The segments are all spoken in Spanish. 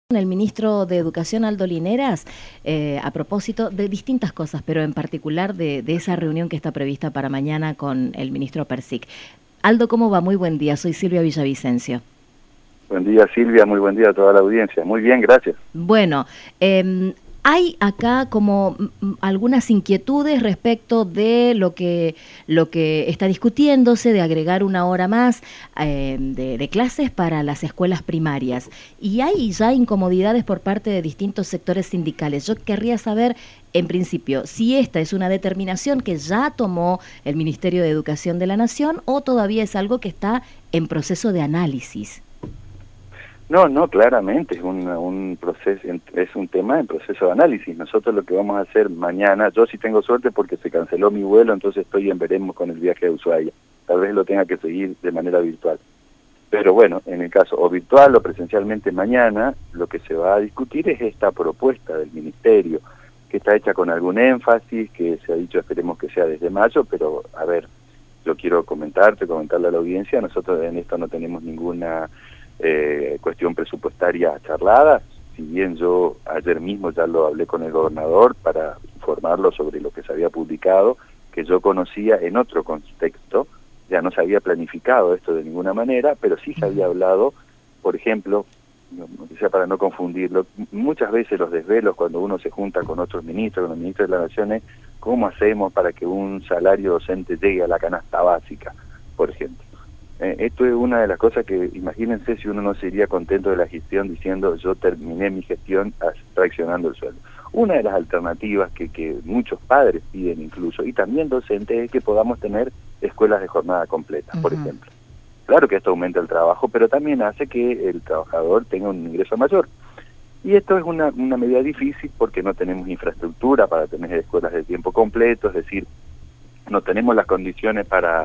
El ministro de Educación, Aldo Lineras, a propósito de distintas cosas, pero en particular de esa reunión que está prevista para mañana con el ministro Persic. Aldo, ¿cómo va? Muy buen día, soy Silvia Villavicencio. Buen día, Silvia, muy buen día a toda la audiencia. Muy bien, gracias. Bueno, hay acá como algunas inquietudes respecto de lo que está discutiéndose, de agregar una hora más de clases para las escuelas primarias. Y hay ya incomodidades por parte de distintos sectores sindicales. Yo querría saber, en principio, si esta es una determinación que ya tomó el Ministerio de Educación de la Nación o todavía es algo que está en proceso de análisis. No, claramente es un proceso, es un tema en proceso de análisis. Nosotros lo que vamos a hacer mañana, yo sí tengo suerte porque se canceló mi vuelo, entonces estoy en veremos con el viaje a Ushuaia. Tal vez lo tenga que seguir de manera virtual. Pero bueno, en el caso o virtual o presencialmente mañana, lo que se va a discutir es esta propuesta del Ministerio, que está hecha con algún énfasis, que se ha dicho esperemos que sea desde mayo, pero a ver, yo quiero comentarle a la audiencia, nosotros en esto no tenemos ninguna cuestión presupuestaria charlada, si bien yo ayer mismo ya lo hablé con el gobernador para informarlo sobre lo que se había publicado, que yo conocía en otro contexto, ya no se había planificado esto de ninguna manera, pero sí se había hablado, por ejemplo, sea para no confundirlo, muchas veces los desvelos cuando uno se junta con otros ministros, con los ministros de la Nación, es cómo hacemos para que un salario docente llegue a la canasta básica, por ejemplo. Esto es una de las cosas que, imagínense si uno no se iría contento de la gestión diciendo yo terminé mi gestión fraccionando el sueldo. Una de las alternativas que muchos padres piden incluso, y también docentes, es que podamos tener escuelas de jornada completa, por ejemplo. Claro que esto aumenta el trabajo, pero también hace que el trabajador tenga un ingreso mayor. Y esto es una medida difícil porque no tenemos infraestructura para tener escuelas de tiempo completo, es decir, no tenemos las condiciones para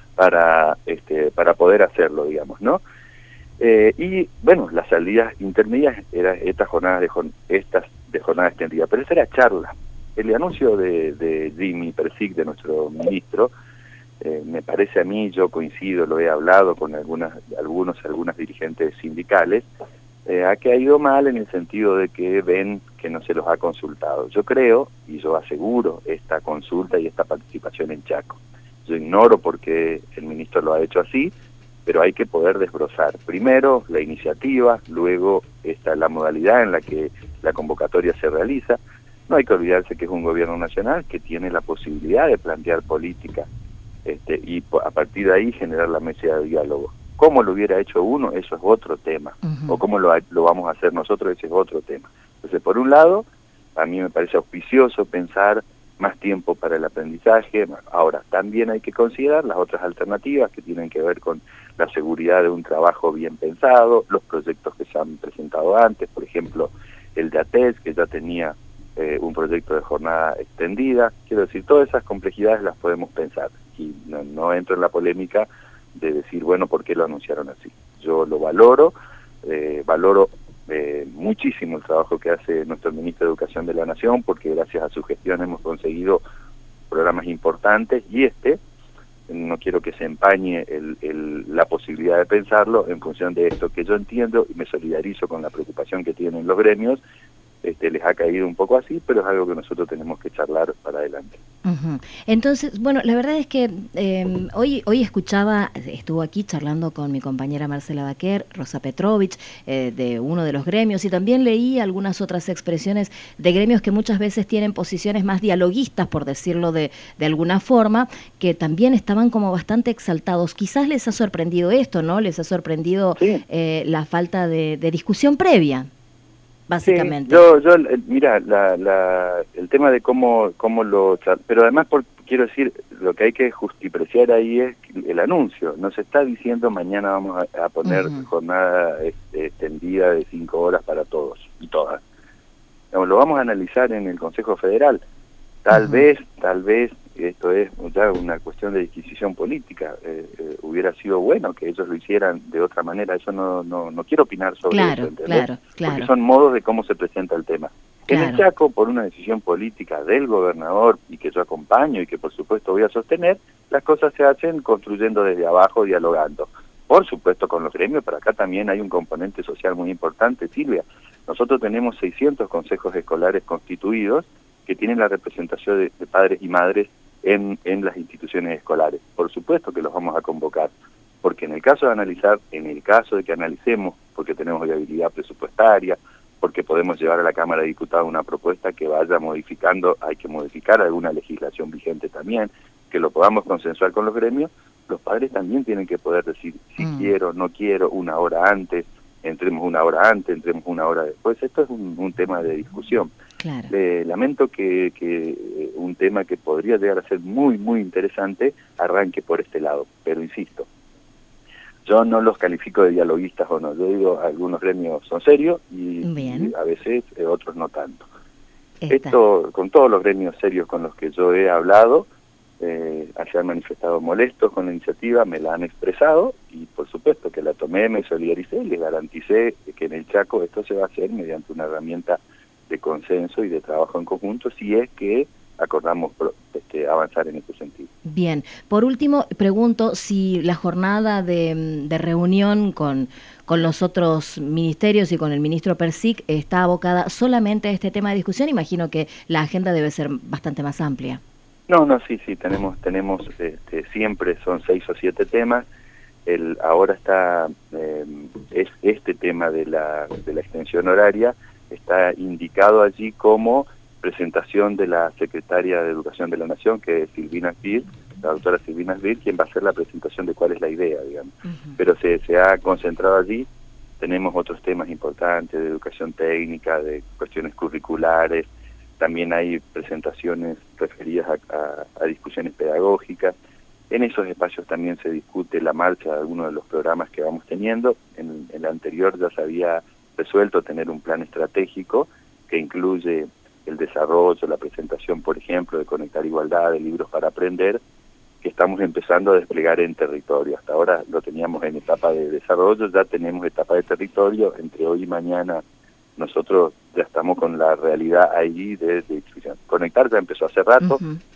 poder hacerlo, digamos, ¿no? Y bueno, las salidas intermedias eran estas de jornada extendida, pero esa era charla. El anuncio de Jimmy Persic, de nuestro ministro, me parece a mí, yo coincido, lo he hablado con algunas dirigentes sindicales, que ha ido mal en el sentido de que ven que no se los ha consultado. Yo creo, y yo aseguro, esta consulta y esta participación en Chaco. Yo ignoro por qué el ministro lo ha hecho así, pero hay que poder desbrozar. Primero, la iniciativa, luego la modalidad en la que la convocatoria se realiza. No hay que olvidarse que es un gobierno nacional que tiene la posibilidad de plantear política y a partir de ahí generar la mesa de diálogo. ¿Cómo lo hubiera hecho uno? Eso es otro tema. O cómo lo vamos a hacer nosotros, ese es otro tema. Entonces, por un lado, a mí me parece auspicioso pensar más tiempo para el aprendizaje. Ahora, también hay que considerar las otras alternativas que tienen que ver con la seguridad de un trabajo bien pensado, los proyectos que se han presentado antes, por ejemplo, el de ATES, que ya tenía un proyecto de jornada extendida. Quiero decir, todas esas complejidades las podemos pensar, y no entro en la polémica de decir, bueno, ¿por qué lo anunciaron así? Yo lo valoro muchísimo el trabajo que hace nuestro ministro de Educación de la Nación, porque gracias a su gestión hemos conseguido programas importantes, y no quiero que se empañe la posibilidad de pensarlo en función de esto, que yo entiendo y me solidarizo con la preocupación que tienen los gremios. Les ha caído un poco así, pero es algo que nosotros tenemos que charlar para adelante. Entonces, bueno, la verdad es que hoy estuvo aquí charlando con mi compañera Marcela Baquer, Rosa Petrovich, de uno de los gremios, y también leí algunas otras expresiones de gremios que muchas veces tienen posiciones más dialoguistas, por decirlo de alguna forma, que también estaban como bastante exaltados. Quizás les ha sorprendido esto, ¿no? Les ha sorprendido sí. La falta de discusión previa. Básicamente. Sí, mira, el tema de cómo pero además quiero decir, lo que hay que justipreciar ahí es el anuncio. No se está diciendo mañana vamos a poner jornada extendida de 5 horas para todos y todas. Lo vamos a analizar en el Consejo Federal. Tal vez, esto es ya una cuestión de disquisición política, hubiera sido bueno que ellos lo hicieran de otra manera. Eso no quiero opinar sobre eso, ¿entendés? Claro. Porque son modos de cómo se presenta el tema. Claro. En el Chaco, por una decisión política del gobernador, y que yo acompaño y que por supuesto voy a sostener, las cosas se hacen construyendo desde abajo, dialogando. Por supuesto con los gremios, pero acá también hay un componente social muy importante, Silvia. Nosotros tenemos 600 consejos escolares constituidos que tienen la representación de padres y madres en las instituciones escolares. Por supuesto que los vamos a convocar, porque en el caso de analizar, en el caso de que analicemos, porque tenemos viabilidad presupuestaria, porque podemos llevar a la Cámara de Diputados una propuesta que vaya modificando, hay que modificar alguna legislación vigente también, que lo podamos consensuar con los gremios, los padres también tienen que poder decir si quiero, no quiero, una hora antes, entremos una hora antes, entremos una hora después. Esto es un tema de discusión. Claro. Lamento que un tema que podría llegar a ser muy, muy interesante arranque por este lado, pero insisto, yo no los califico de dialoguistas o no, yo digo algunos gremios son serios y a veces otros no tanto. Esto, con todos los gremios serios con los que yo he hablado, se han manifestado molestos con la iniciativa, me la han expresado y por supuesto que la tomé, me solidaricé y les garanticé que en el Chaco esto se va a hacer mediante una herramienta de consenso y de trabajo en conjunto si es que acordamos avanzar en este sentido. Bien, por último pregunto si la jornada de reunión con los otros ministerios y con el ministro Persic está abocada solamente a este tema de discusión. Imagino que la agenda debe ser bastante más amplia. No, sí, tenemos siempre son 6 o 7 temas. Ahora está este tema de la extensión horaria está indicado allí como presentación de la secretaria de Educación de la Nación, que es Silvina Sbir, la doctora Silvina Sbir, quien va a hacer la presentación de cuál es la idea, digamos. Pero se ha concentrado allí. Tenemos otros temas importantes de educación técnica, de cuestiones curriculares. También hay presentaciones referidas a discusiones pedagógicas. En esos espacios también se discute la marcha de algunos de los programas que vamos teniendo. En el anterior ya se había resuelto tener un plan estratégico que incluye el desarrollo, la presentación, por ejemplo, de Conectar Igualdad, de Libros para Aprender, que estamos empezando a desplegar en territorio. Hasta ahora lo teníamos en etapa de desarrollo, ya tenemos etapa de territorio. Entre hoy y mañana nosotros ya estamos con la realidad allí de distribución. Conectar ya empezó hace rato.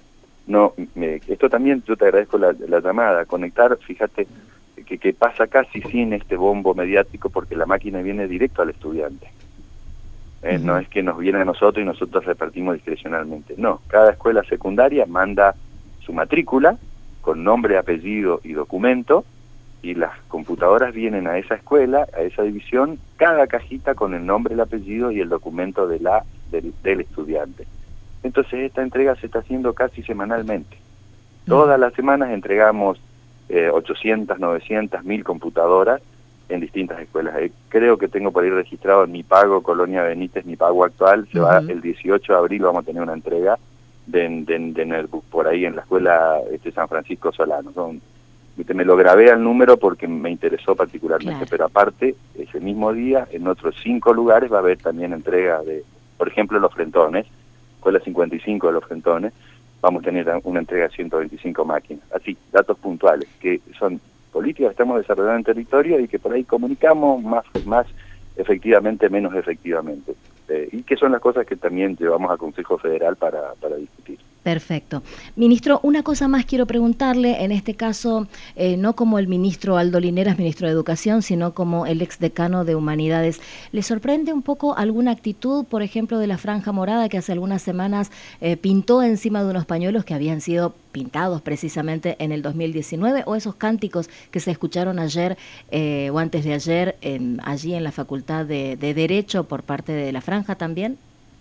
Esto también, yo te agradezco la llamada. Conectar, fíjate, que pasa casi sin este bombo mediático porque la máquina viene directo al estudiante. No es que nos viene a nosotros y nosotros repartimos discrecionalmente. No, cada escuela secundaria manda su matrícula con nombre, apellido y documento, y las computadoras vienen a esa escuela, a esa división, cada cajita con el nombre, el apellido y el documento del estudiante. Entonces esta entrega se está haciendo casi semanalmente. Todas las semanas entregamos 800, 900, 1000 computadoras en distintas escuelas. Creo que tengo por ahí registrado en Mi Pago, Colonia Benítez, Mi Pago actual, se va el 18 de abril, vamos a tener una entrega de netbook por ahí en la escuela San Francisco Solano. Me lo grabé al número porque me interesó particularmente, pero aparte, ese mismo día, en otros 5 lugares va a haber también entrega de, por ejemplo, Los Frentones, Escuela 55 de Los Frentones, vamos a tener una entrega de 125 máquinas. Así, datos puntuales, que son políticas que estamos desarrollando en territorio y que por ahí comunicamos más efectivamente, menos efectivamente. Y que son las cosas que también llevamos al Consejo Federal para discutir. Perfecto. Ministro, una cosa más quiero preguntarle, en este caso, no como el ministro Aldo Lineras, ministro de Educación, sino como el exdecano de Humanidades. ¿Le sorprende un poco alguna actitud, por ejemplo, de la Franja Morada, que hace algunas semanas pintó encima de unos pañuelos que habían sido pintados precisamente en el 2019, o esos cánticos que se escucharon ayer o antes de ayer allí en la Facultad de Derecho por parte de la Franja también?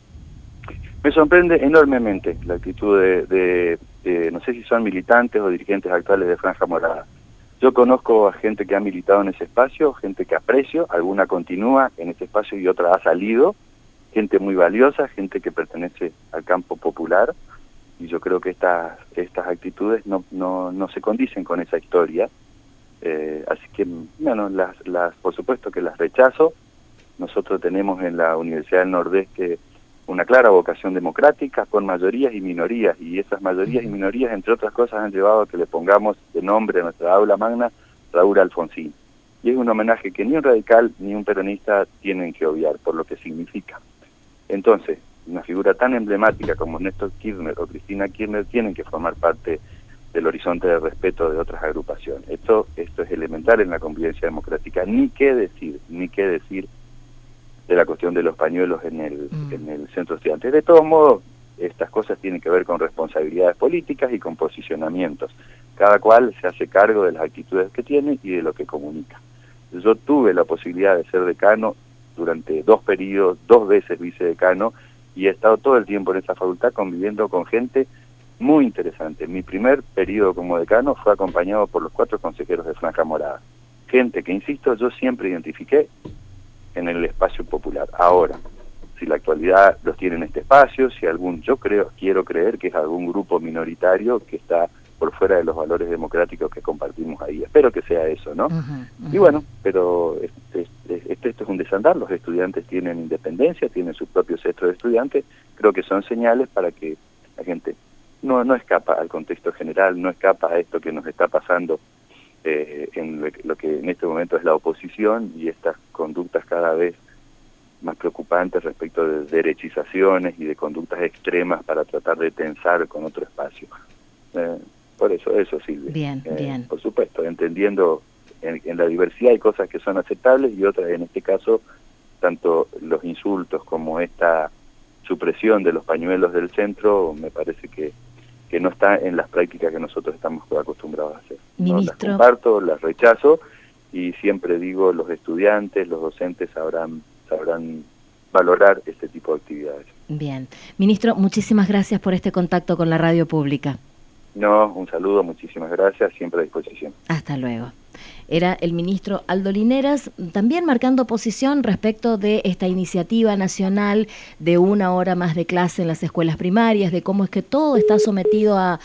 Me sorprende enormemente la actitud de no sé si son militantes o dirigentes actuales de Franja Morada. Yo conozco a gente que ha militado en ese espacio, gente que aprecio, alguna continúa en ese espacio y otra ha salido, gente muy valiosa, gente que pertenece al campo popular, y yo creo que estas actitudes no se condicen con esa historia. Así que, bueno, por supuesto que las rechazo. Nosotros tenemos en la Universidad del Nordeste una clara vocación democrática con mayorías y minorías, y esas mayorías y minorías, entre otras cosas, han llevado a que le pongamos de nombre a nuestra aula magna Raúl Alfonsín. Y es un homenaje que ni un radical ni un peronista tienen que obviar por lo que significa. Entonces, una figura tan emblemática como Néstor Kirchner o Cristina Kirchner tienen que formar parte del horizonte de respeto de otras agrupaciones. Esto es elemental en la convivencia democrática. Ni qué decir la cuestión de los pañuelos en el centro estudiantil. De todos modos, estas cosas tienen que ver con responsabilidades políticas y con posicionamientos. Cada cual se hace cargo de las actitudes que tiene y de lo que comunica. Yo tuve la posibilidad de ser decano durante 2 periodos, 2 veces vicedecano, y he estado todo el tiempo en esa facultad conviviendo con gente muy interesante. Mi primer periodo como decano fue acompañado por los 4 consejeros de Franja Morada. Gente que, insisto, yo siempre identifiqué en el espacio popular. Ahora, si la actualidad los tiene en este espacio, si quiero creer que es algún grupo minoritario que está por fuera de los valores democráticos que compartimos ahí. Espero que sea eso, ¿no? Y bueno, pero esto es un desandar, los estudiantes tienen independencia, tienen su propio centro de estudiantes, creo que son señales para que la gente no escapa al contexto general, no escapa a esto que nos está pasando en lo que en este momento es la oposición y estas conductas cada vez más preocupantes respecto de derechizaciones y de conductas extremas para tratar de tensar con otro espacio. Por eso, Silvia. Bien. Por supuesto, entendiendo en la diversidad hay cosas que son aceptables y otras, en este caso, tanto los insultos como esta supresión de los pañuelos del centro, me parece que no está en las prácticas que nosotros estamos acostumbrados a hacer. Ministro. No las comparto, las rechazo y siempre digo, los estudiantes, los docentes sabrán valorar este tipo de actividades. Bien. Ministro, muchísimas gracias por este contacto con la radio pública. No, un saludo, muchísimas gracias, siempre a disposición. Hasta luego. Era el ministro Aldo Lineras, también marcando posición respecto de esta iniciativa nacional de 1 hora más de clase en las escuelas primarias, de cómo es que todo está sometido a